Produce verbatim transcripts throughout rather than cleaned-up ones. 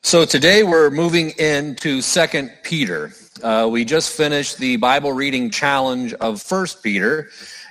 So today we're moving into Second Peter. Uh, we just finished the Bible reading challenge of First Peter,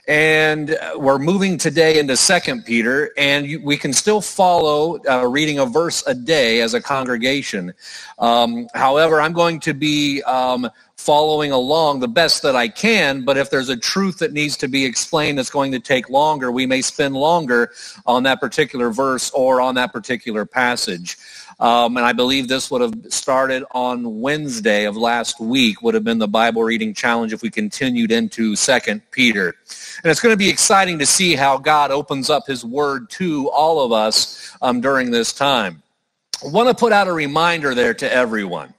and we're moving today into Second Peter, and you, we can still follow uh, reading a verse a day as a congregation. Um, however, I'm going to be um, following along the best that I can, but if there's a truth that needs to be explained that's going to take longer, we may spend longer on that particular verse or on that particular passage. Um, and I believe this would have started on Wednesday of last week, would have been the Bible reading challenge if we continued into Second Peter. And it's going to be exciting to see how God opens up his word to all of us um, during this time. I want to put out a reminder there to everyone.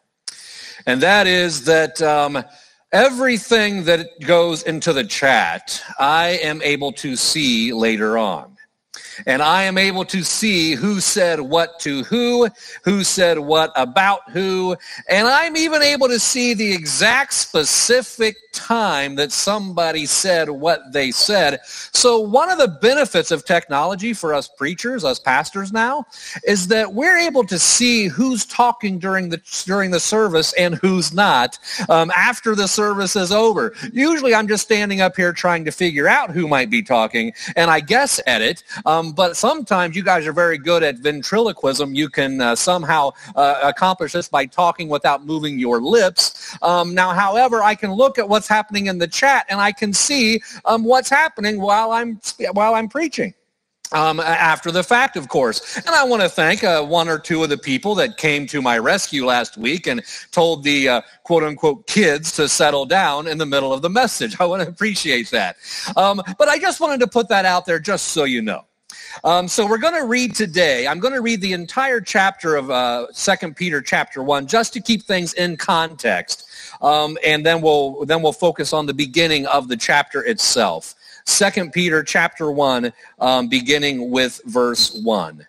And that is that um, everything that goes into the chat, I am able to see later on. And I am able to see who said what to who, who said what about who, and I'm even able to see the exact specific time that somebody said what they said. So one of the benefits of technology for us preachers, us pastors now, is that we're able to see who's talking during the during the service and who's not um, after the service is over. Usually I'm just standing up here trying to figure out who might be talking, and I guess at it. Um, but sometimes you guys are very good at ventriloquism. You can uh, somehow uh, accomplish this by talking without moving your lips. Um, now, however, I can look at what's happening in the chat, and I can see um, what's happening while I'm while I'm preaching. Um, after the fact, of course. And I want to thank uh, one or two of the people that came to my rescue last week and told the uh, quote-unquote kids to settle down in the middle of the message. I want to appreciate that. Um, but I just wanted to put that out there just so you know. Um, so we're going to read today. I'm going to read the entire chapter of uh, Second Peter chapter one just to keep things in context. Um, and then we'll then we'll focus on the beginning of the chapter itself. Second Peter chapter one, um, beginning with verse one.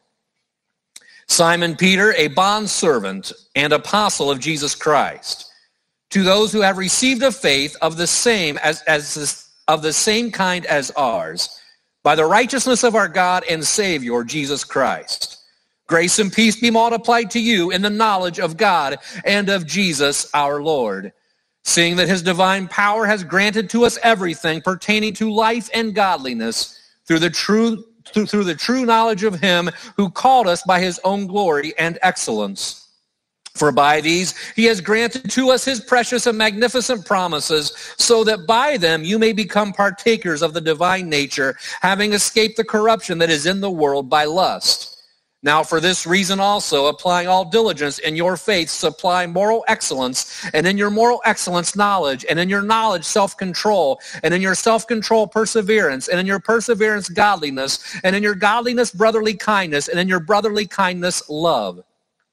Simon Peter, a bondservant and apostle of Jesus Christ, to those who have received a faith of the same as, as of the same kind as ours, by the righteousness of our God and Savior, Jesus Christ. Grace and peace be multiplied to you in the knowledge of God and of Jesus our Lord, seeing that his divine power has granted to us everything pertaining to life and godliness through the true through, through the true knowledge of him who called us by his own glory and excellence. For by these he has granted to us his precious and magnificent promises, so that by them you may become partakers of the divine nature, having escaped the corruption that is in the world by lust. Now for this reason also, applying all diligence in your faith, supply moral excellence, and in your moral excellence knowledge, and in your knowledge self-control, and in your self-control perseverance, and in your perseverance godliness, and in your godliness brotherly kindness, and in your brotherly kindness love.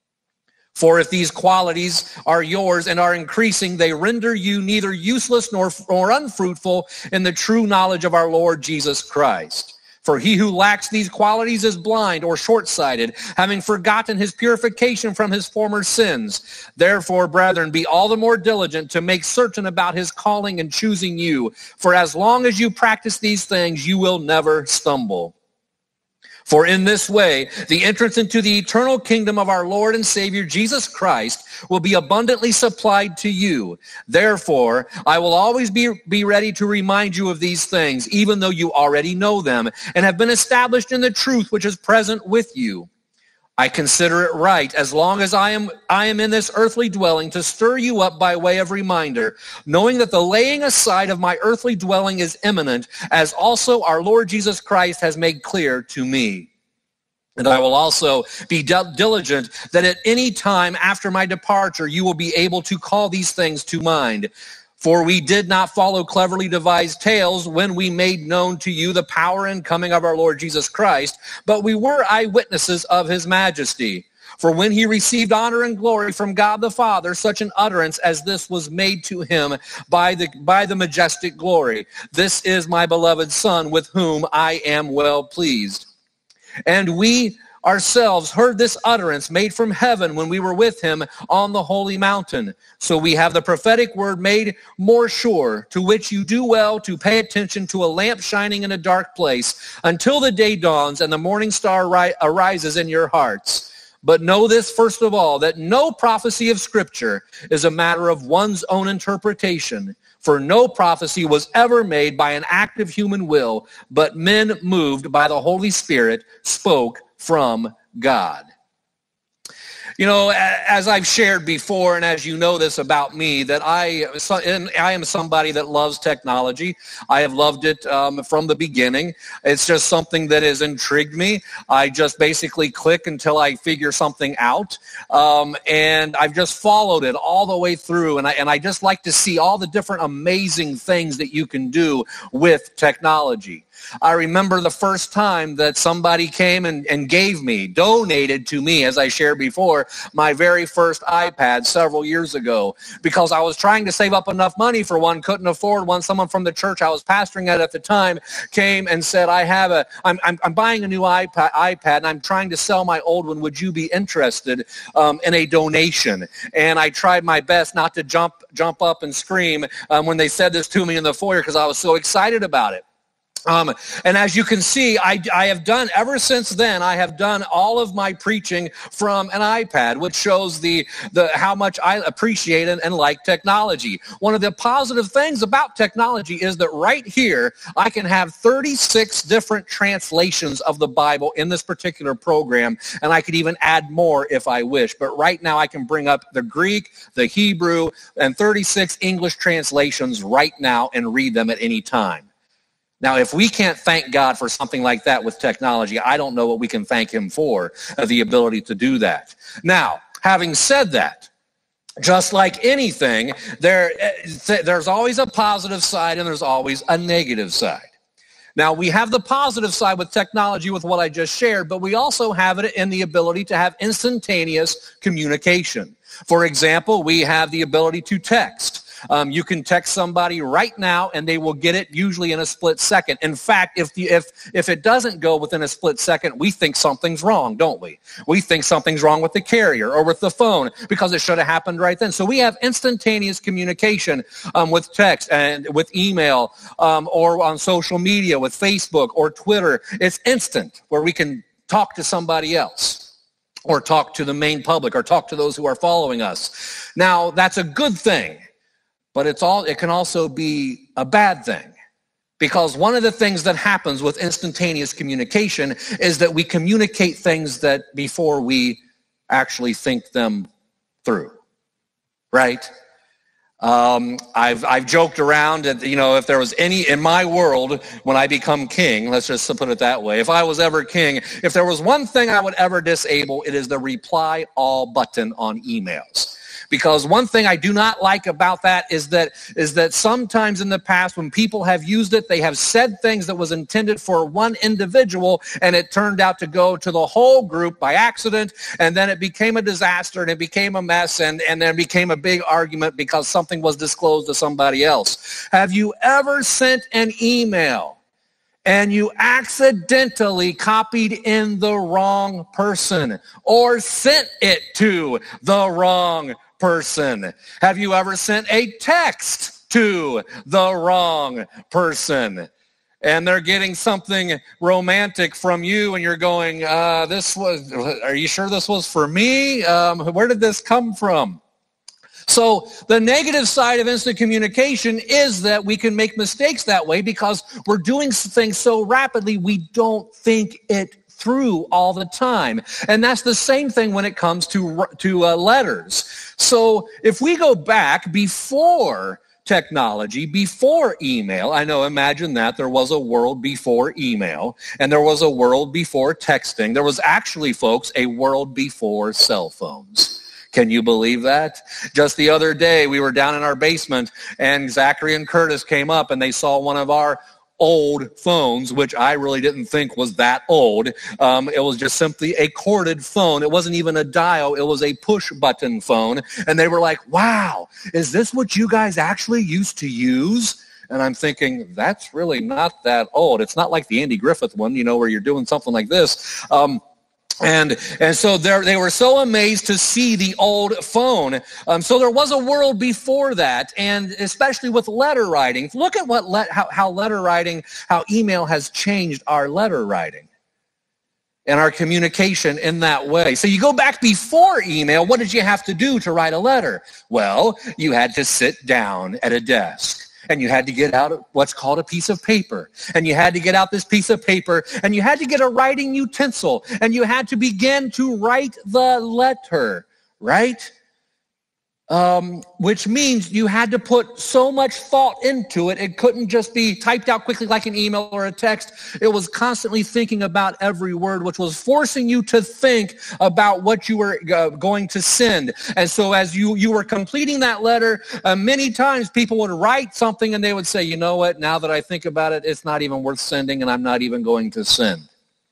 For if these qualities are yours and are increasing, they render you neither useless nor, nor unfruitful in the true knowledge of our Lord Jesus Christ. For he who lacks these qualities is blind or short-sighted, having forgotten his purification from his former sins. Therefore, brethren, be all the more diligent to make certain about his calling and choosing you. For as long as you practice these things, you will never stumble. For in this way, the entrance into the eternal kingdom of our Lord and Savior Jesus Christ will be abundantly supplied to you. Therefore, I will always be, be ready to remind you of these things, even though you already know them and have been established in the truth which is present with you. I consider it right, as long as I am I am in this earthly dwelling, to stir you up by way of reminder, knowing that the laying aside of my earthly dwelling is imminent, as also our Lord Jesus Christ has made clear to me. And I will also be diligent that at any time after my departure you will be able to call these things to mind. For we did not follow cleverly devised tales when we made known to you the power and coming of our Lord Jesus Christ, but we were eyewitnesses of his majesty. For when he received honor and glory from God the Father, such an utterance as this was made to him by the, by the majestic glory. This is my beloved Son, with whom I am well pleased. And we ourselves heard this utterance made from heaven when we were with him on the holy mountain. So we have the prophetic word made more sure, to which you do well to pay attention, to a lamp shining in a dark place until the day dawns and the morning star ri- arises in your hearts. But know this, first of all, that no prophecy of Scripture is a matter of one's own interpretation, for no prophecy was ever made by an act of human will, but men moved by the Holy Spirit spoke from God. You know, as I've shared before, and as you know this about me, that I, I am somebody that loves technology. I have loved it um, from the beginning. It's just something that has intrigued me. I just basically click until I figure something out, um, and I've just followed it all the way through. And I, and I just like to see all the different amazing things that you can do with technology. I remember the first time that somebody came and, and gave me, donated to me, as I shared before, my very first iPad several years ago, because I was trying to save up enough money for one, couldn't afford one. Someone from the church I was pastoring at at the time came and said, I have a, I'm, I'm, I'm buying a new iPad, iPad, and I'm trying to sell my old one. Would you be interested um, in a donation? And I tried my best not to jump, jump up and scream um, when they said this to me in the foyer, because I was so excited about it. Um, and as you can see, I, I have done, ever since then, I have done all of my preaching from an iPad, which shows the, the how much I appreciate and, and like technology. One of the positive things about technology is that right here, I can have thirty-six different translations of the Bible in this particular program, and I could even add more if I wish. But right now, I can bring up the Greek, the Hebrew, and thirty-six English translations right now and read them at any time. Now, if we can't thank God for something like that with technology, I don't know what we can thank him for, uh, the ability to do that. Now, having said that, just like anything, there, th- there's always a positive side and there's always a negative side. Now, we have the positive side with technology with what I just shared, but we also have it in the ability to have instantaneous communication. For example, we have the ability to text. Um, you can text somebody right now, and they will get it usually in a split second. In fact, if the, if if it doesn't go within a split second, we think something's wrong, don't we? We think something's wrong with the carrier or with the phone because it should have happened right then. So we have instantaneous communication um, with text and with email um, or on social media with Facebook or Twitter. It's instant where we can talk to somebody else, or talk to the main public, or talk to those who are following us. Now, that's a good thing. But it's all, it can also be a bad thing, because one of the things that happens with instantaneous communication is that we communicate things that before we actually think them through, right? Um, I've I've joked around that, you know, if there was any, in my world, when I become king, let's just put it that way, if I was ever king, if there was one thing I would ever disable, it is the reply all button on emails. Because one thing I do not like about that is that is that sometimes in the past when people have used it, they have said things that was intended for one individual, and it turned out to go to the whole group by accident, and then it became a disaster, and it became a mess, and, and then it became a big argument because something was disclosed to somebody else. Have you ever sent an email and you accidentally copied in the wrong person, or sent it to the wrong person? Have you ever sent a text to the wrong person, and they're getting something romantic from you, and you're going, uh, this was, are you sure this was for me? Um, where did this come from? So the negative side of instant communication is that we can make mistakes that way because we're doing things so rapidly we don't think it through all the time. And that's the same thing when it comes to, to uh, letters. So if we go back before technology, before email, I know, imagine that, there was a world before email, and there was a world before texting. There was actually, folks, a world before cell phones. Can you believe that? Just the other day, we were down in our basement, and Zachary and Curtis came up, and they saw one of our old phones, which I really didn't think was that old. Um, it was just simply a corded phone. It wasn't even a dial. It was a push-button phone. And they were like, wow, is this what you guys actually used to use? And I'm thinking, that's really not that old. It's not like the Andy Griffith one, you know, where you're doing something like this. Um, And and so they were so amazed to see the old phone. Um, so there was a world before that, and especially with letter writing. Look at what let, how, how letter writing, how email has changed our letter writing. and our communication in that way. So you go back before email, what did you have to do to write a letter? Well, you had to sit down at a desk. And you had to get out what's called a piece of paper. And you had to get out this piece of paper. And you had to get a writing utensil. And you had to begin to write the letter, right? Um, which means you had to put so much thought into it. It couldn't just be typed out quickly like an email or a text. It was constantly thinking about every word, which was forcing you to think about what you were uh, going to send. And so as you, you were completing that letter, uh, many times people would write something and they would say, you know what, now that I think about it, it's not even worth sending and I'm not even going to send.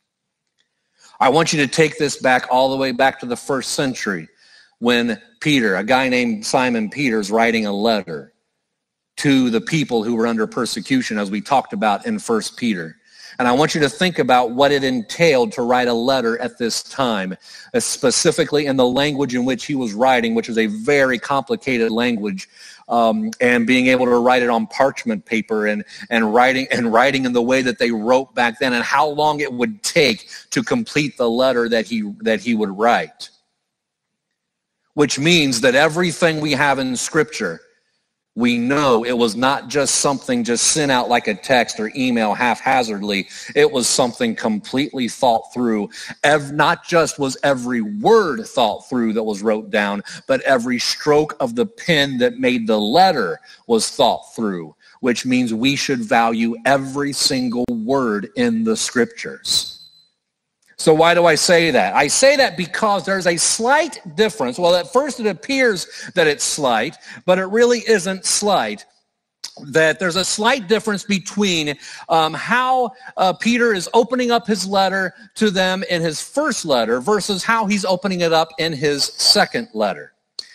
I want you to take this back all the way back to the first century, when Peter, a guy named Simon Peter, is writing a letter to the people who were under persecution, as we talked about in First Peter. And I want you to think about what it entailed to write a letter at this time, specifically in the language in which he was writing, which is a very complicated language, um, and being able to write it on parchment paper and, and writing and writing in the way that they wrote back then, and how long it would take to complete the letter that he that he would write. Which means that everything we have in Scripture, we know it was not just something just sent out like a text or email haphazardly. It was something completely thought through. Ev- not just was every word thought through that was wrote down, but every stroke of the pen that made the letter was thought through, which means we should value every single word in the Scriptures. So why do I say that? I say that because there's a slight difference. Well, at first it appears that it's slight, but it really isn't slight. That there's a slight difference between um, how uh, Peter is opening up his letter to them in his first letter versus how he's opening it up in his second letter.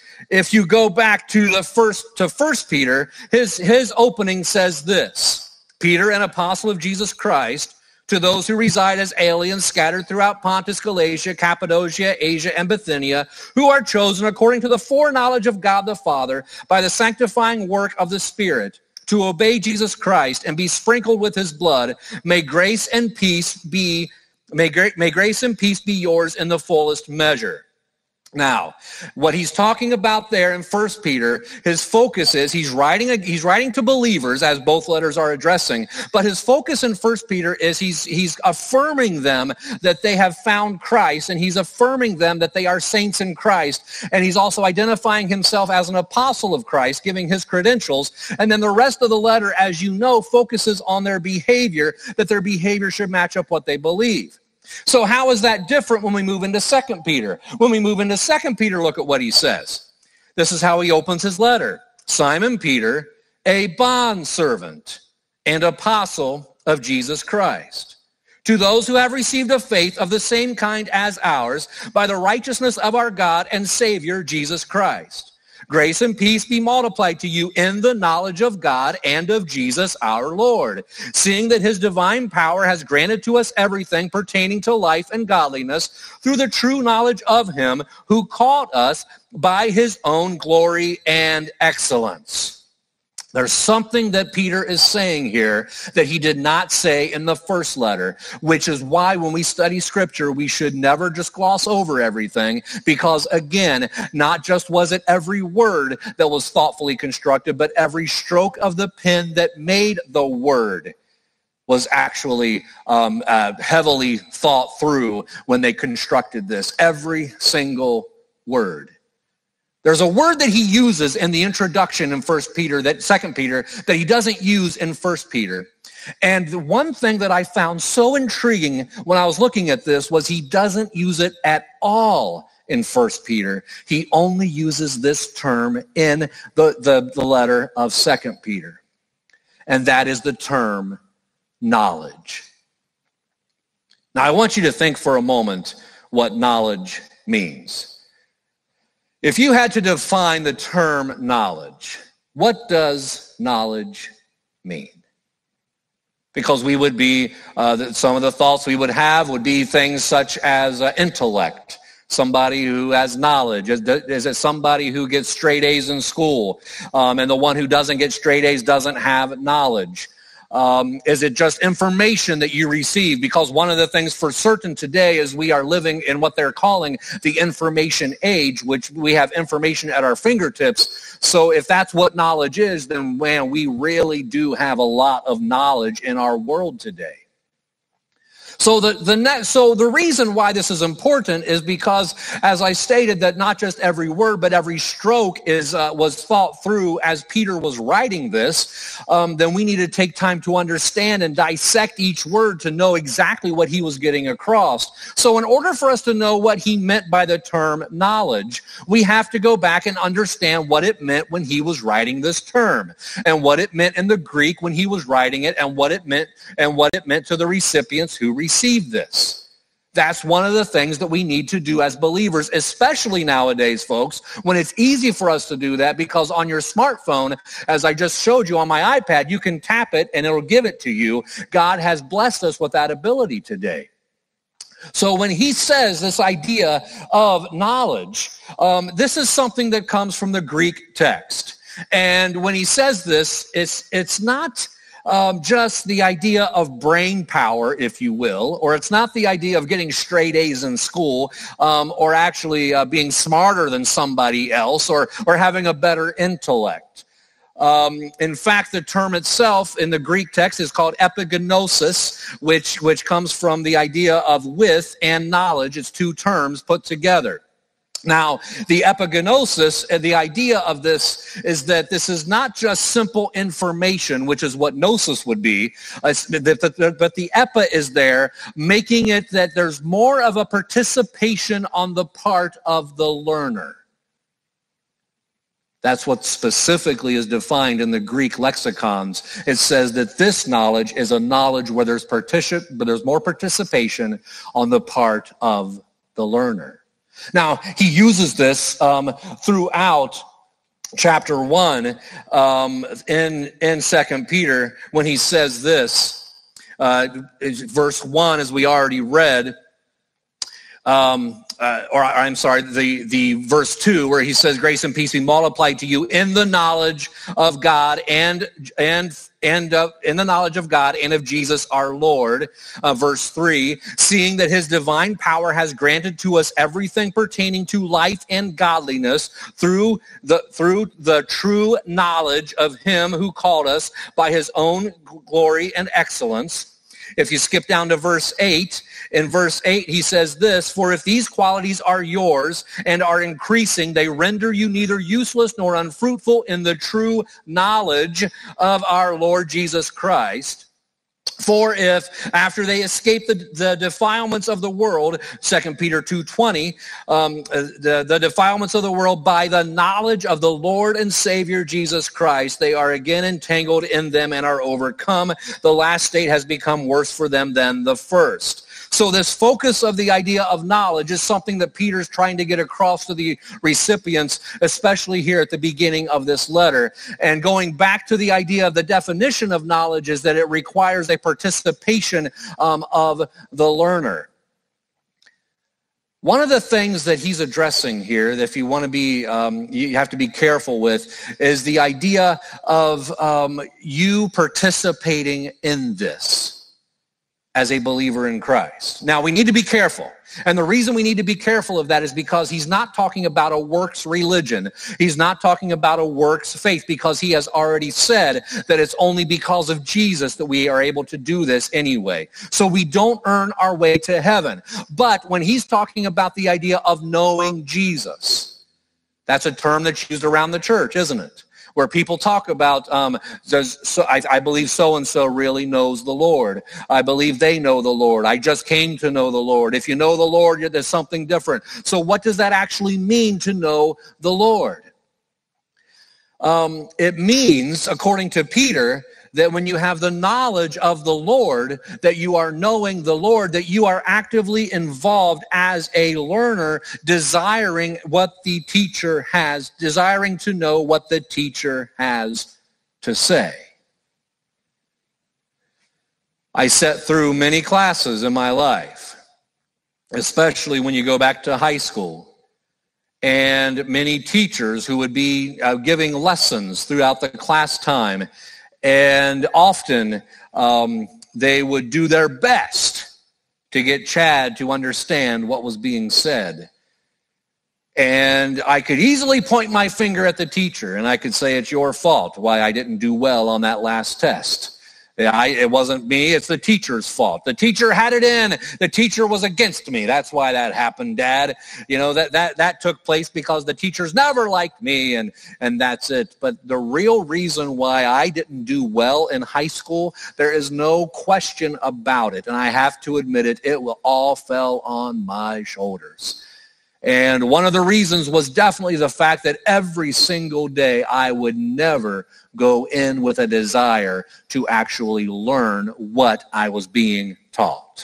If you go back to the first to First Peter, his his opening says this: Peter, an apostle of Jesus Christ, to those who reside as aliens scattered throughout Pontus, Galatia, Cappadocia, Asia, and Bithynia, who are chosen according to the foreknowledge of God the Father by the sanctifying work of the Spirit, to obey Jesus Christ and be sprinkled with his blood, may grace and peace be, may, gra- may grace and peace be yours in the fullest measure. Now, what he's talking about there in First Peter, his focus is he's writing a, he's writing to believers, as both letters are addressing, but his focus in First Peter is he's he's affirming them that they have found Christ, and he's affirming them that they are saints in Christ, and he's also identifying himself as an apostle of Christ, giving his credentials, and then the rest of the letter, as you know, focuses on their behavior, that their behavior should match up what they believe. So how is that different when we move into Second Peter? When we move into Second Peter, look at what he says. This is how he opens his letter. Simon Peter, a bondservant and apostle of Jesus Christ, to those who have received a faith of the same kind as ours, by the righteousness of our God and Savior, Jesus Christ. Grace and peace be multiplied to you in the knowledge of God and of Jesus our Lord, seeing that his divine power has granted to us everything pertaining to life and godliness through the true knowledge of him who called us by his own glory and excellence. There's something that Peter is saying here that he did not say in the first letter, which is why when we study Scripture, we should never just gloss over everything, because again, not just was it every word that was thoughtfully constructed, but every stroke of the pen that made the word was actually um, uh, heavily thought through when they constructed this. Every single word. There's a word that he uses in the introduction in First Peter, that Second Peter, that he doesn't use in First Peter. And the one thing that I found so intriguing when I was looking at this was he doesn't use it at all in First Peter. He only uses this term in the, the, the letter of Second Peter. And that is the term knowledge. Now, I want you to think for a moment what knowledge means. If you had to define the term knowledge, what does knowledge mean? Because we would be, uh, some of the thoughts we would have would be things such as uh, intellect, somebody who has knowledge. Is, is it somebody who gets straight A's in school? Um, and the one who doesn't get straight A's doesn't have knowledge. Um, is it just information that you receive? Because one of the things for certain today is we are living in what they're calling the information age, which we have information at our fingertips. So if that's what knowledge is, then man, we really do have a lot of knowledge in our world today. So the, the ne- so the reason why this is important is because, as I stated, that not just every word, but every stroke is uh, was thought through as Peter was writing this. Um, then we need to take time to understand and dissect each word to know exactly what he was getting across. So in order for us to know what he meant by the term knowledge, we have to go back and understand what it meant when he was writing this term, and what it meant in the Greek when he was writing it, and what it meant and what it meant to the recipients who received Receive this. That's one of the things that we need to do as believers, especially nowadays, folks, when it's easy for us to do that, because on your smartphone, as I just showed you on my iPad, you can tap it and it'll give it to you. God has blessed us with that ability today. So when he says this idea of knowledge, um, this is something that comes from the Greek text. And when he says this, it's it's not Um, just the idea of brain power, if you will, or it's not the idea of getting straight A's in school, um, or actually uh, being smarter than somebody else, or or having a better intellect. Um, in fact, the term itself in the Greek text is called epigenosis, which which comes from the idea of with and knowledge. It's two terms put together. Now, the epigenosis, the idea of this is that this is not just simple information, which is what gnosis would be, uh, but the epi is there, making it that there's more of a participation on the part of the learner. That's what specifically is defined in the Greek lexicons. It says that this knowledge is a knowledge where there's, particip- but there's more participation on the part of the learner. Now, he uses this um, throughout chapter one um, in, in Second Peter when he says this. Uh, verse one, as we already read, um, uh, or I'm sorry, the, the verse two, where he says, grace and peace be multiplied to you in the knowledge of God and and and uh, in the knowledge of God and of Jesus our Lord. Uh, verse three, seeing that his divine power has granted to us everything pertaining to life and godliness through the through the true knowledge of him who called us by his own glory and excellence. If you skip down to verse eight, in verse eight he says this, for if these qualities are yours and are increasing, they render you neither useless nor unfruitful in the true knowledge of our Lord Jesus Christ. For if, after they escape the, the defilements of the world, Second Peter two twenty, um, the, the defilements of the world by the knowledge of the Lord and Savior Jesus Christ, they are again entangled in them and are overcome. The last state has become worse for them than the first. So this focus of the idea of knowledge is something that Peter's trying to get across to the recipients, especially here at the beginning of this letter. And going back to the idea of the definition of knowledge is that it requires a participation um, of the learner. One of the things that he's addressing here, that if you want to be, um, you have to be careful with, is the idea of um, you participating in this as a believer in Christ. Now, we need to be careful. And the reason we need to be careful of that is because he's not talking about a works religion. He's not talking about a works faith, because he has already said that it's only because of Jesus that we are able to do this anyway. So we don't earn our way to heaven. But when he's talking about the idea of knowing Jesus, that's a term that's used around the church, isn't it? Where people talk about, um, so I, I believe so-and-so really knows the Lord. I believe they know the Lord. I just came to know the Lord. If you know the Lord, there's something different. So what does that actually mean to know the Lord? Um, it means, according to Peter, that when you have the knowledge of the Lord, that you are knowing the Lord, that you are actively involved as a learner, desiring what the teacher has, desiring to know what the teacher has to say. I sat through many classes in my life, especially when you go back to high school, and many teachers who would be uh, giving lessons throughout the class time. And often um, they would do their best to get Chad to understand what was being said. And I could easily point my finger at the teacher, and I could say, it's your fault why I didn't do well on that last test. I, it wasn't me, it's the teacher's fault. The teacher had it in. The teacher was against me. That's why that happened, Dad. You know, that that that took place because the teachers never liked me, and, and that's it. But the real reason why I didn't do well in high school, there is no question about it. And I have to admit it, it will all fell on my shoulders. And one of the reasons was definitely the fact that every single day I would never go in with a desire to actually learn what I was being taught.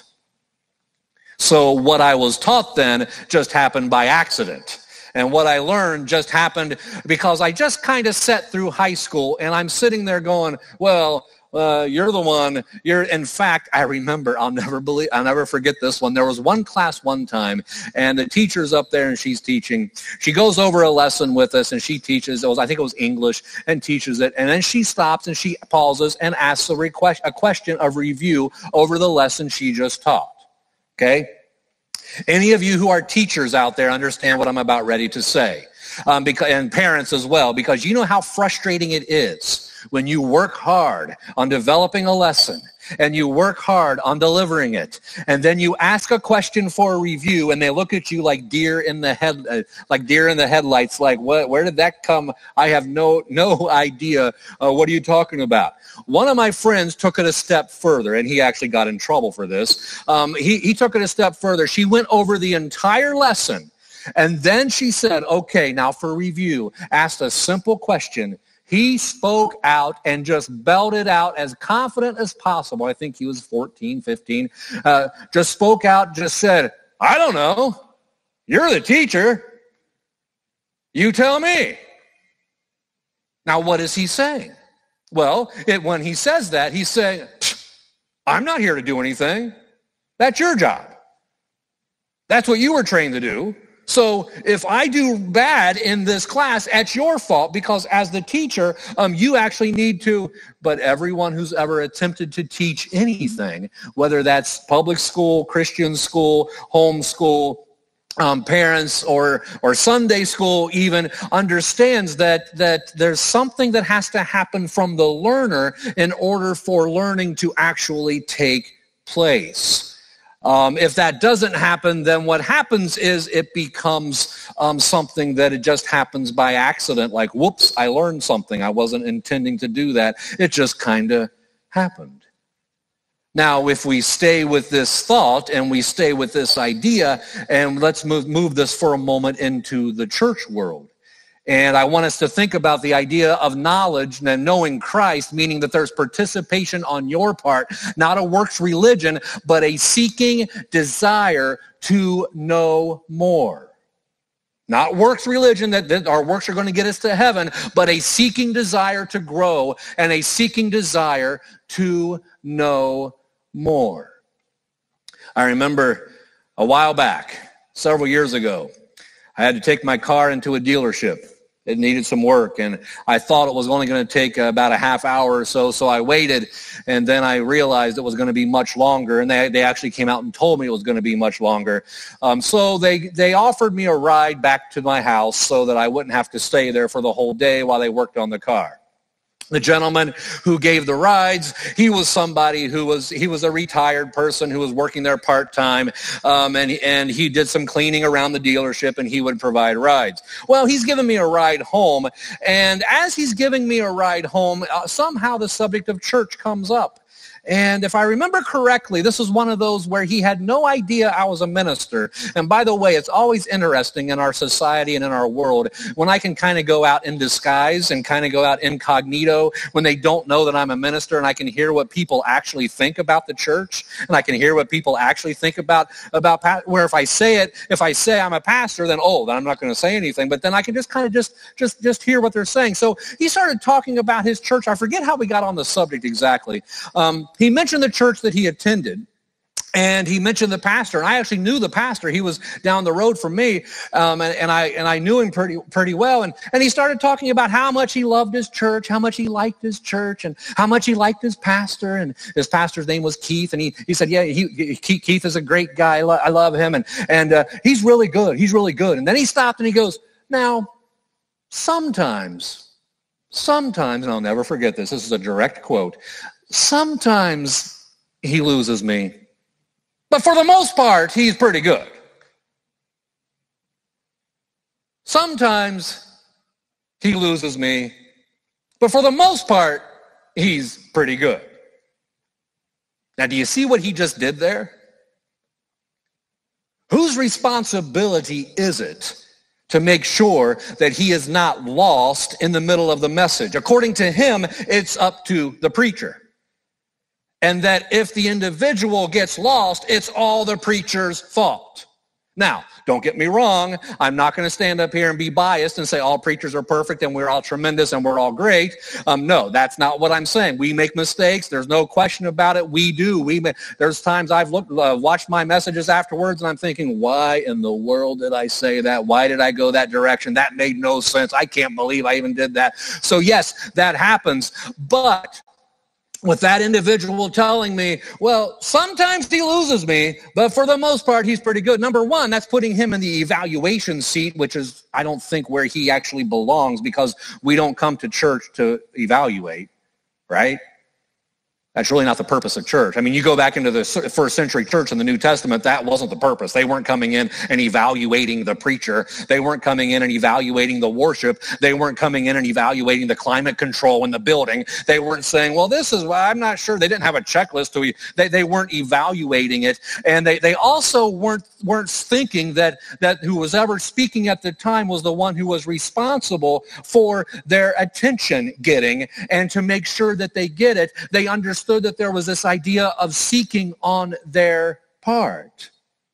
So what I was taught then just happened by accident. And what I learned just happened because I just kind of sat through high school, and I'm sitting there going, well, Uh, you're the one, you're, in fact, I remember, I'll never believe, I'll never forget this one. There was one class one time, and the teacher's up there, and she's teaching. She goes over a lesson with us, and she teaches, it was, I think it was English, and teaches it. And then she stops, and she pauses and asks a, request, a question of review over the lesson she just taught. Okay? Any of you who are teachers out there understand what I'm about ready to say. Um, because, and parents as well, because you know how frustrating it is when you work hard on developing a lesson and you work hard on delivering it, and then you ask a question for a review, and they look at you like deer in the head, uh, like deer in the headlights. Like, what? Where did that come? I have no no idea. Uh, what are you talking about? One of my friends took it a step further, and he actually got in trouble for this. Um, he he took it a step further. She went over the entire lesson. And then she said, okay, now for review, asked a simple question. He spoke out and just belted out as confident as possible. I think he was fourteen, fifteen. Uh, just spoke out, just said, I don't know. You're the teacher. You tell me. Now, what is he saying? Well, it, when he says that, he's saying, I'm not here to do anything. That's your job. That's what you were trained to do. So if I do bad in this class, it's your fault, because as the teacher, um, you actually need to. But everyone who's ever attempted to teach anything, whether that's public school, Christian school, home school, um, parents, or or Sunday school even, understands that that there's something that has to happen from the learner in order for learning to actually take place. Um, if that doesn't happen, then what happens is it becomes um, something that it just happens by accident, like, whoops, I learned something. I wasn't intending to do that. It just kind of happened. Now, if we stay with this thought and we stay with this idea, and let's move, move this for a moment into the church world. And I want us to think about the idea of knowledge and knowing Christ, meaning that there's participation on your part, not a works religion, but a seeking desire to know more. Not works religion, that, that our works are going to get us to heaven, but a seeking desire to grow and a seeking desire to know more. I remember a while back, several years ago, I had to take my car into a dealership. It needed some work, and I thought it was only going to take about a half hour or so, so I waited, and then I realized it was going to be much longer, and they, they actually came out and told me it was going to be much longer. Um, so they, they offered me a ride back to my house so that I wouldn't have to stay there for the whole day while they worked on the car. The gentleman who gave the rides, he was somebody who was, he was a retired person who was working there part-time, um, and, and he did some cleaning around the dealership, and he would provide rides. Well, he's giving me a ride home, and as he's giving me a ride home, uh, somehow the subject of church comes up. And if I remember correctly, this was one of those where he had no idea I was a minister. And by the way, it's always interesting in our society and in our world when I can kind of go out in disguise and kind of go out incognito when they don't know that I'm a minister, and I can hear what people actually think about the church, and I can hear what people actually think about, about where if I say it, if I say I'm a pastor, then, oh, then I'm not going to say anything. But then I can just kind of just, just, just hear what they're saying. So he started talking about his church. I forget how we got on the subject exactly. Um, He mentioned the church that he attended, And he mentioned the pastor, and I actually knew the pastor. He was down the road from me, um, and, and I and I knew him pretty pretty well. And, and he started talking about how much he loved his church, how much he liked his church, and how much he liked his pastor. And his pastor's name was Keith, and he he said, yeah, he, he Keith is a great guy. I, lo- I love him, and and uh, he's really good. He's really good. And then he stopped and he goes, now, sometimes, sometimes, and I'll never forget this. This is a direct quote. Sometimes he loses me. But for the most part, he's pretty good. Sometimes he loses me, but for the most part, he's pretty good. Now, do you see what he just did there? Whose responsibility is it to make sure that he is not lost in the middle of the message? According to him, it's up to the preacher. And that if the individual gets lost, it's all the preacher's fault. Now, don't get me wrong. I'm not going to stand up here and be biased and say all preachers are perfect and we're all tremendous and we're all great. Um, no, that's not what I'm saying. We make mistakes. There's no question about it. We do. We may, there's times I've looked, uh, watched my messages afterwards and I'm thinking, why in the world did I say that? Why did I go that direction? That made no sense. I can't believe I even did that. So yes, that happens. But with that individual telling me, well, sometimes he loses me, but for the most part, he's pretty good. Number one, that's putting him in the evaluation seat, which is, I don't think, where he actually belongs, because we don't come to church to evaluate, right? That's really not the purpose of church. I mean, you go back into the first century church in the New Testament, that wasn't the purpose. They weren't coming in and evaluating the preacher. They weren't coming in and evaluating the worship. They weren't coming in and evaluating the climate control in the building. They weren't saying, well, this is why I'm not sure. They didn't have a checklist. To, they, they weren't evaluating it. And they, they also weren't, weren't thinking that, that who was ever speaking at the time was the one who was responsible for their attention getting, and to make sure that they get it, they understood that there was this idea of seeking on their part.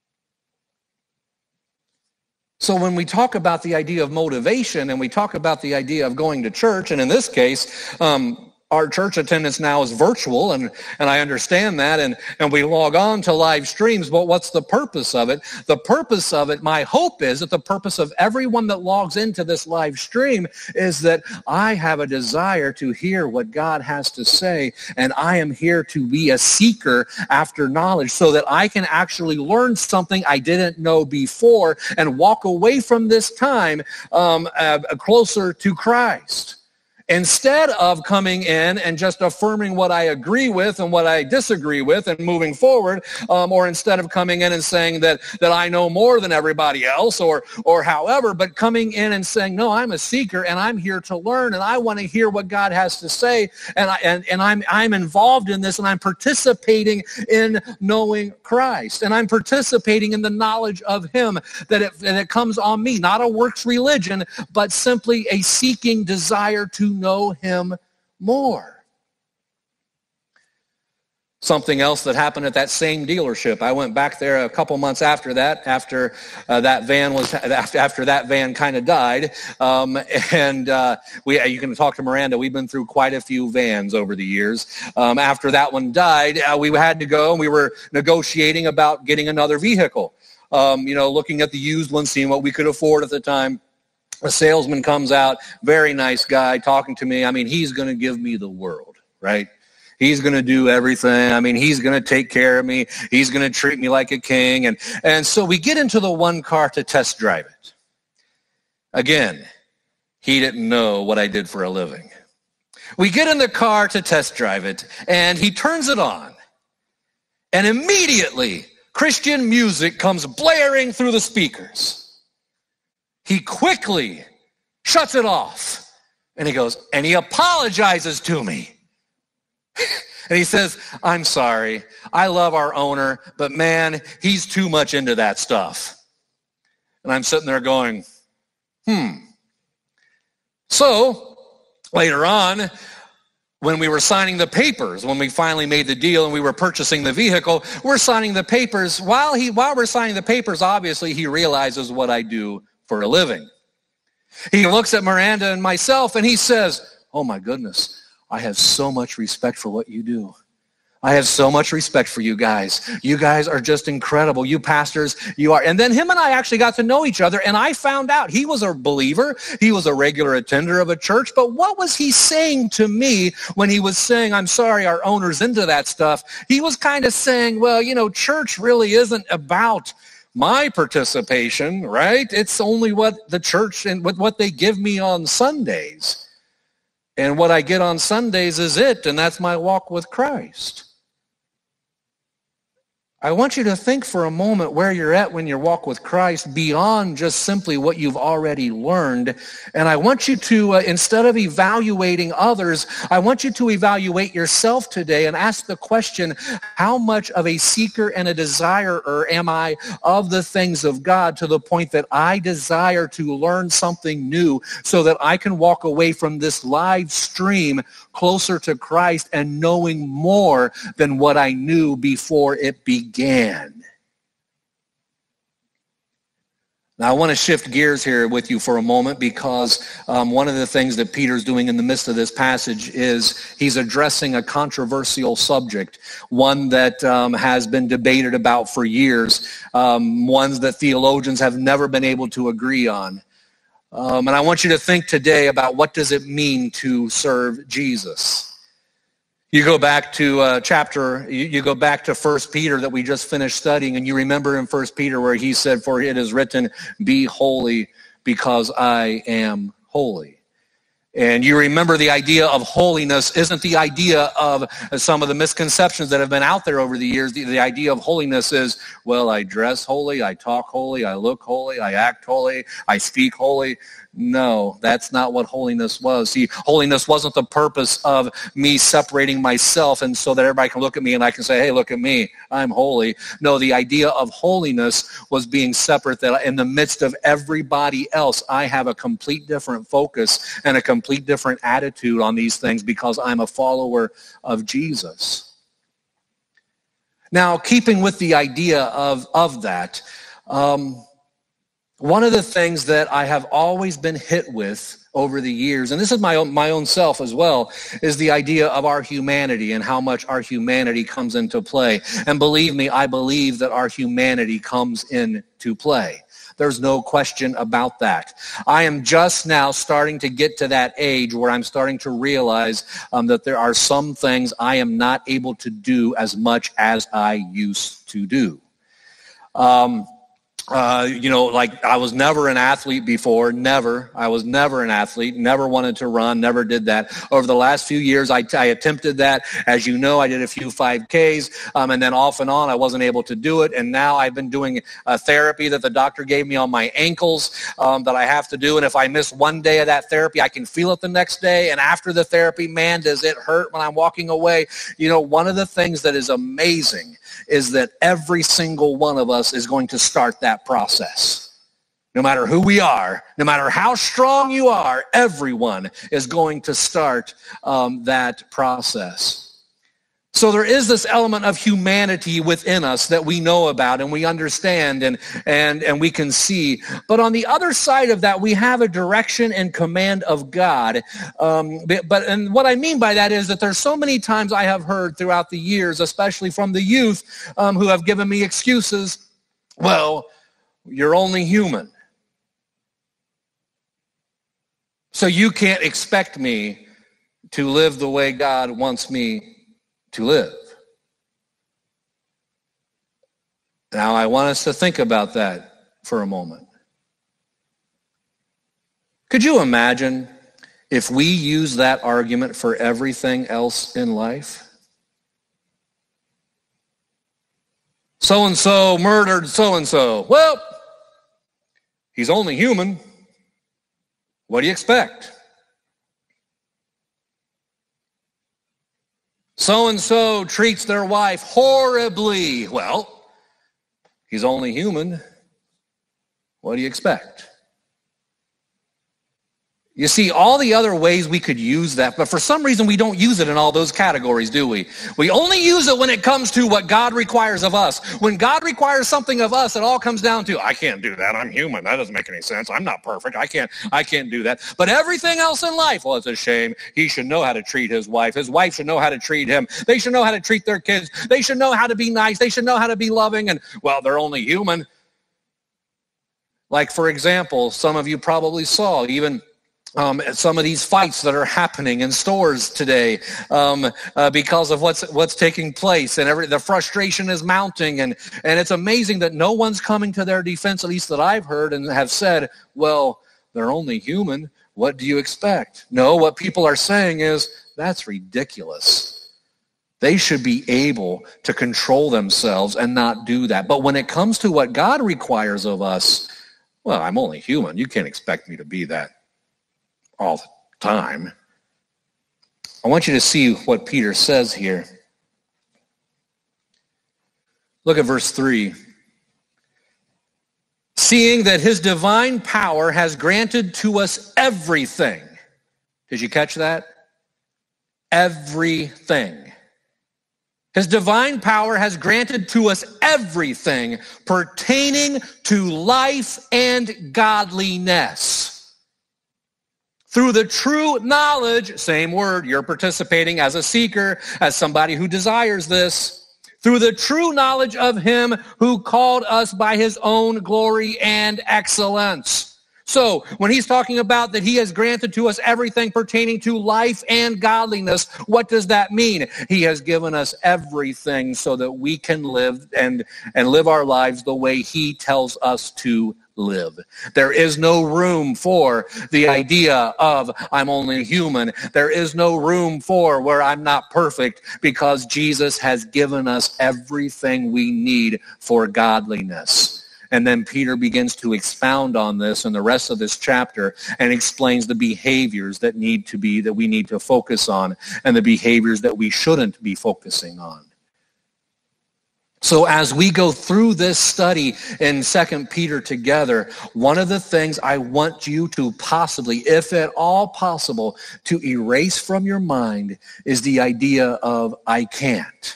So when we talk about the idea of motivation and we talk about the idea of going to church, and in this case, um, our church attendance now is virtual, and, and I understand that, and, and we log on to live streams, but what's the purpose of it? The purpose of it, my hope is that the purpose of everyone that logs into this live stream is that I have a desire to hear what God has to say, and I am here to be a seeker after knowledge so that I can actually learn something I didn't know before and walk away from this time um, uh, closer to Christ. Instead of coming in and just affirming what I agree with and what I disagree with and moving forward, um, or instead of coming in and saying that that I know more than everybody else, or or however, but coming in and saying, no, I'm a seeker and I'm here to learn and I want to hear what God has to say, and I and, and I'm I'm involved in this and I'm participating in knowing Christ, and I'm participating in the knowledge of Him, that it, that it comes on me, not a works religion, but simply a seeking desire to know Him more. Something else that happened at that same dealership. I went back there a couple months after that, after uh, that van was after, after that van kind of died, um, and uh, we you can talk to Miranda. We've been through quite a few vans over the years. Um, after that one died, uh, we had to go and we were negotiating about getting another vehicle. Um, you know, looking at the used one, seeing what we could afford at the time. A salesman comes out, very nice guy, talking to me. I mean, he's going to give me the world, right? He's going to do everything. I mean, he's going to take care of me. He's going to treat me like a king. And, and so we get into the one car to test drive it. Again, he didn't know what I did for a living. We get in the car to test drive it, and he turns it on. And immediately, Christian music comes blaring through the speakers. He quickly shuts it off, and he goes, and he apologizes to me. And he says, I'm sorry. I love our owner, but man, he's too much into that stuff. And I'm sitting there going, hmm. So later on, when we were signing the papers, when we finally made the deal and we were purchasing the vehicle, we're signing the papers. While he, while we're signing the papers, obviously he realizes what I do for a living. He looks at Miranda and myself and he says, oh my goodness, I have so much respect for what you do. I have so much respect for you guys. You guys are just incredible. You pastors, you are. And then him and I actually got to know each other, and I found out he was a believer. He was a regular attender of a church. But what was he saying to me when he was saying, I'm sorry, our owner's into that stuff? He was kind of saying, well, you know, church really isn't about my participation, right? It's only what the church and what, what they give me on Sundays. And what I get on Sundays is it, and that's my walk with Christ. I want you to think for a moment where you're at when you walk with Christ beyond just simply what you've already learned. And I want you to, uh, instead of evaluating others, I want you to evaluate yourself today and ask the question, how much of a seeker and a desirer am I of the things of God to the point that I desire to learn something new so that I can walk away from this live stream closer to Christ and knowing more than what I knew before it began. Began. Now, I want to shift gears here with you for a moment because um, one of the things that Peter's doing in the midst of this passage is he's addressing a controversial subject, one that um, has been debated about for years, um, ones that theologians have never been able to agree on. Um, and I want you to think today about what does it mean to serve Jesus. You go back to uh, chapter, you, you go back to First Peter that we just finished studying, and you remember in First Peter where he said, for it is written, be holy because I am holy. And you remember the idea of holiness isn't the idea of some of the misconceptions that have been out there over the years. The, the idea of holiness is, well, I dress holy, I talk holy, I look holy, I act holy, I speak holy. No, that's not what holiness was. See, holiness wasn't the purpose of me separating myself and so that everybody can look at me and I can say, hey, look at me, I'm holy. No, the idea of holiness was being separate, that in the midst of everybody else, I have a complete different focus and a complete different attitude on these things because I'm a follower of Jesus. Now, keeping with the idea of, of that, um, one of the things that I have always been hit with over the years, and this is my own, my own self as well, is the idea of our humanity and how much our humanity comes into play. And believe me, I believe that our humanity comes into play. There's no question about that. I am just now starting to get to that age where I'm starting to realize um, that there are some things I am not able to do as much as I used to do. Um, Uh, you know, like I was never an athlete before, never. I was never an athlete, never wanted to run, never did that. Over the last few years, I, I attempted that. As you know, I did a few five Ks, um, and then off and on, I wasn't able to do it. And now I've been doing a therapy that the doctor gave me on my ankles um, that I have to do. And if I miss one day of that therapy, I can feel it the next day. And after the therapy, man, does it hurt when I'm walking away. You know, one of the things that is amazing is that every single one of us is going to start that process. No matter who we are, no matter how strong you are, everyone is going to start um, that process. So there is this element of humanity within us that we know about and we understand and, and, and we can see. But on the other side of that, we have a direction and command of God. Um, but and what I mean by that is that there's so many times I have heard throughout the years, especially from the youth um, who have given me excuses. Well, you're only human. So you can't expect me to live the way God wants me to live. Now, I want us to think about that for a moment. Could you imagine if we use that argument for everything else in life? So-and-so murdered so-and-so. Well, he's only human. What do you expect? So-and-so treats their wife horribly. Well, he's only human. What do you expect? You see, all the other ways we could use that, but for some reason we don't use it in all those categories, do we? We only use it when it comes to what God requires of us. When God requires something of us, it all comes down to, I can't do that. I'm human. That doesn't make any sense. I'm not perfect. I can't, I can't do that. But everything else in life, well, it's a shame. He should know how to treat his wife. His wife should know how to treat him. They should know how to treat their kids. They should know how to be nice. They should know how to be loving. And, well, they're only human. Like, for example, some of you probably saw even Um, some of these fights that are happening in stores today um, uh, because of what's what's taking place, and every, the frustration is mounting, and, and it's amazing that no one's coming to their defense, at least that I've heard, and have said, well, they're only human. What do you expect? No, what people are saying is, that's ridiculous. They should be able to control themselves and not do that. But when it comes to what God requires of us, well, I'm only human. You can't expect me to be that all the time. I want you to see what Peter says here. Look at verse three. Seeing that his divine power has granted to us everything. Did you catch that? Everything. His divine power has granted to us everything pertaining to life and godliness. Through the true knowledge, same word, you're participating as a seeker, as somebody who desires this. Through the true knowledge of him who called us by his own glory and excellence. So, when he's talking about that he has granted to us everything pertaining to life and godliness, what does that mean? He has given us everything so that we can live and, and live our lives the way he tells us to live. There is no room for the idea of I'm only human. There is no room for where I'm not perfect, because Jesus has given us everything we need for godliness. And then Peter begins to expound on this in the rest of this chapter and explains the behaviors that need to be, that we need to focus on, and the behaviors that we shouldn't be focusing on. So as we go through this study in Second Peter together, one of the things I want you to possibly, if at all possible, to erase from your mind is the idea of I can't.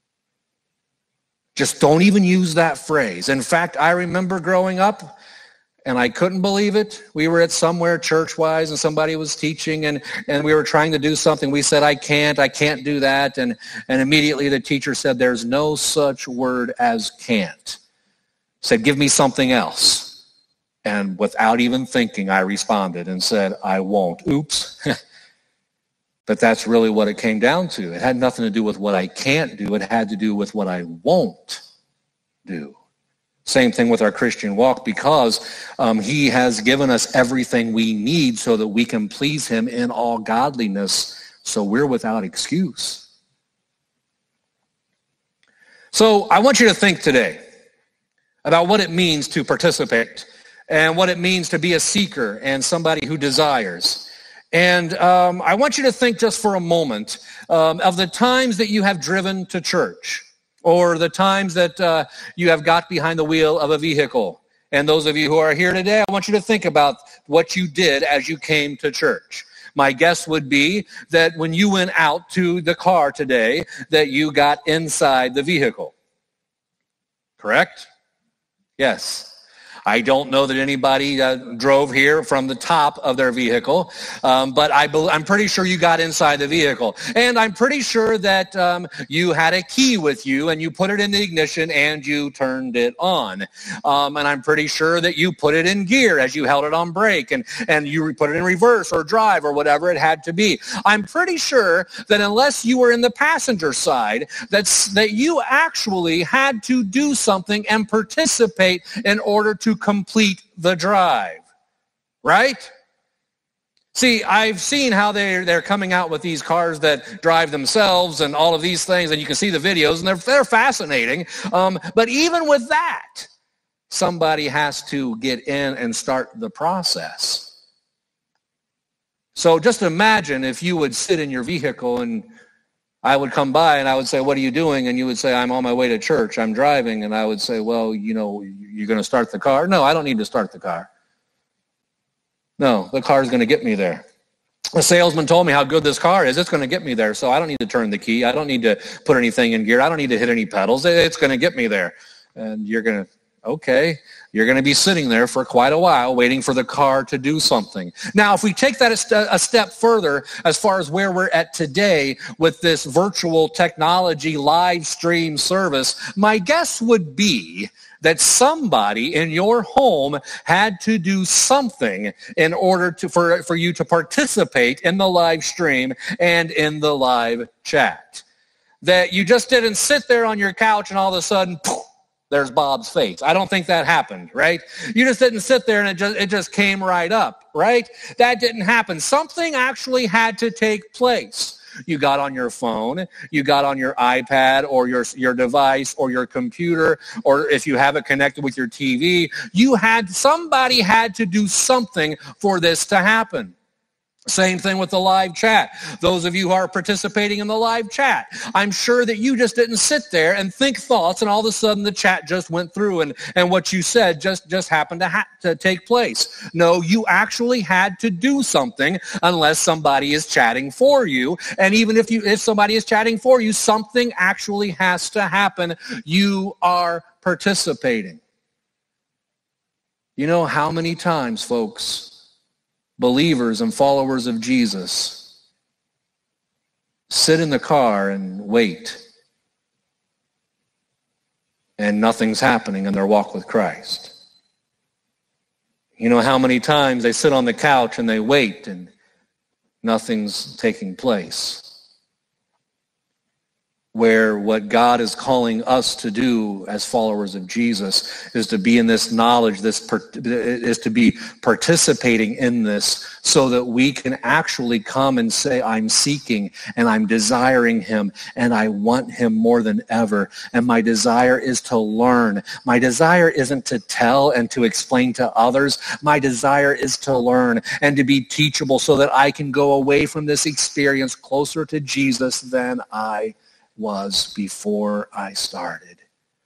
Just don't even use that phrase. In fact, I remember growing up, and I couldn't believe it. We were at somewhere church-wise, and somebody was teaching, and, and we were trying to do something. We said, I can't, I can't do that. And, and immediately the teacher said, there's no such word as can't. Said, give me something else. And without even thinking, I responded and said, I won't. Oops. But that's really what it came down to. It had nothing to do with what I can't do. It had to do with what I won't do. Same thing with our Christian walk, because um, he has given us everything we need so that we can please him in all godliness, so we're without excuse. So I want you to think today about what it means to participate and what it means to be a seeker and somebody who desires. And um, I want you to think just for a moment um, of the times that you have driven to church, or the times that uh, you have got behind the wheel of a vehicle. And those of you who are here today, I want you to think about what you did as you came to church. My guess would be that when you went out to the car today, that you got inside the vehicle. Correct? Yes. I don't know that anybody uh, drove here from the top of their vehicle, um, but I be- I'm pretty sure you got inside the vehicle. And I'm pretty sure that um, you had a key with you, and you put it in the ignition and you turned it on. Um, and I'm pretty sure that you put it in gear as you held it on brake, and, and you put it in reverse or drive or whatever it had to be. I'm pretty sure that unless you were in the passenger side, that's, that you actually had to do something and participate in order to complete the drive, right? See, I've seen how they're, they're coming out with these cars that drive themselves and all of these things, and you can see the videos, and they're, they're fascinating. Um, but even with that, somebody has to get in and start the process. So just imagine if you would sit in your vehicle and I would come by and I would say, what are you doing? And you would say, I'm on my way to church. I'm driving. And I would say, well, you know, you're going to start the car? No, I don't need to start the car. No, the car is going to get me there. The salesman told me how good this car is. It's going to get me there, so I don't need to turn the key. I don't need to put anything in gear. I don't need to hit any pedals. It's going to get me there. And you're going to, okay, you're going to be sitting there for quite a while waiting for the car to do something. Now, if we take that a, st- a step further as far as where we're at today with this virtual technology live stream service, my guess would be that somebody in your home had to do something in order to for, for you to participate in the live stream and in the live chat. That you just didn't sit there on your couch and all of a sudden, poof, there's Bob's face. I don't think that happened, right? You just didn't sit there and it just it just came right up, right? That didn't happen. Something actually had to take place. You got on your phone, you got on your iPad or your, your device or your computer, or if you have it connected with your T V, you had, somebody had to do something for this to happen. Same thing with the live chat. Those of you who are participating in the live chat, I'm sure that you just didn't sit there and think thoughts and all of a sudden the chat just went through and, and what you said just, just happened to, ha- to take place. No, you actually had to do something unless somebody is chatting for you. And even if you if somebody is chatting for you, something actually has to happen. You are participating. You know how many times, folks, believers and followers of Jesus sit in the car and wait, and nothing's happening in their walk with Christ. You know how many times they sit on the couch and they wait and nothing's taking place. Where what God is calling us to do as followers of Jesus is to be in this knowledge, this is to be participating in this so that we can actually come and say, I'm seeking and I'm desiring him and I want him more than ever. And my desire is to learn. My desire isn't to tell and to explain to others. My desire is to learn and to be teachable so that I can go away from this experience closer to Jesus than I was before I started.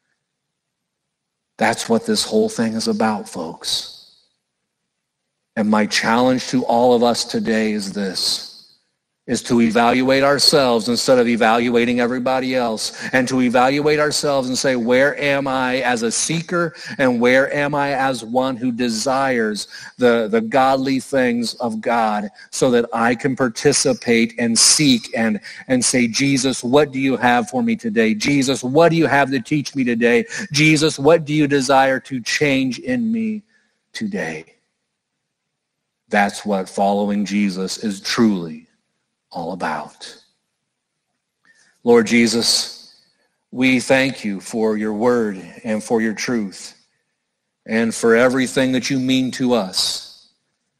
That's what this whole thing is about, folks. And my challenge to all of us today is this, is to evaluate ourselves instead of evaluating everybody else, and to evaluate ourselves and say, where am I as a seeker and where am I as one who desires the, the godly things of God so that I can participate and seek and, and say, Jesus, what do you have for me today? Jesus, what do you have to teach me today? Jesus, what do you desire to change in me today? That's what following Jesus is truly all about. Lord Jesus, we thank you for your word and for your truth and for everything that you mean to us.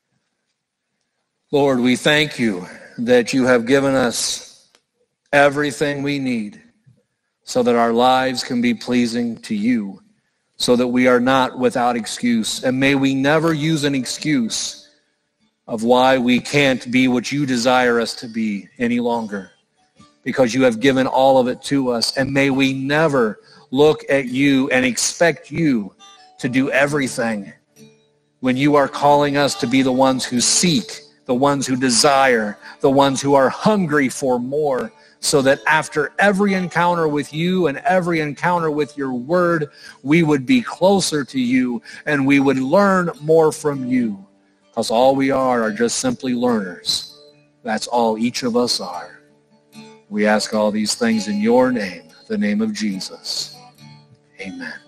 Lord, we thank you that you have given us everything we need so that our lives can be pleasing to you, so that we are not without excuse. And may we never use an excuse of why we can't be what you desire us to be any longer, because you have given all of it to us. And may we never look at you and expect you to do everything when you are calling us to be the ones who seek, the ones who desire, the ones who are hungry for more, so that after every encounter with you and every encounter with your word, we would be closer to you and we would learn more from you. Because all we are are just simply learners. That's all each of us are. We ask all these things in your name, the name of Jesus. Amen.